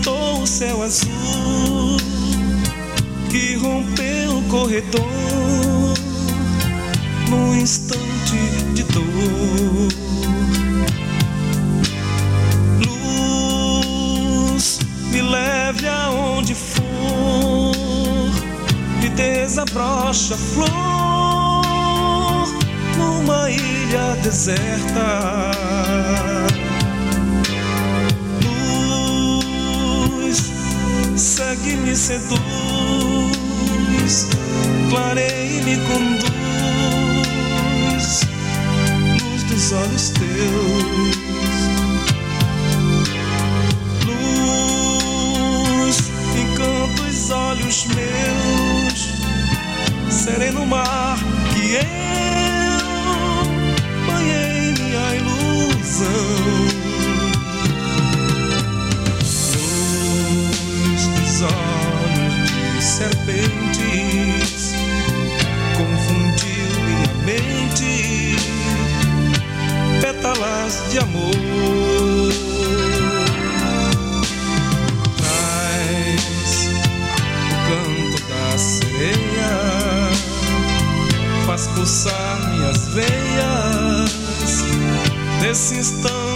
pintou o céu azul, que rompeu o corredor num instante de dor. Luz, me leve aonde for, e desabrocha flor numa ilha deserta. Luz, segue, me seduz, clareia e me conduz, luz dos olhos teus. Luz, encanta os olhos meus, sereno mar que eu banhei minha ilusão. Luz dos olhos de serpentes, confundiu minha mente, pétalas de amor. Traz o canto da sereia, faz pulsar minhas veias nesse instante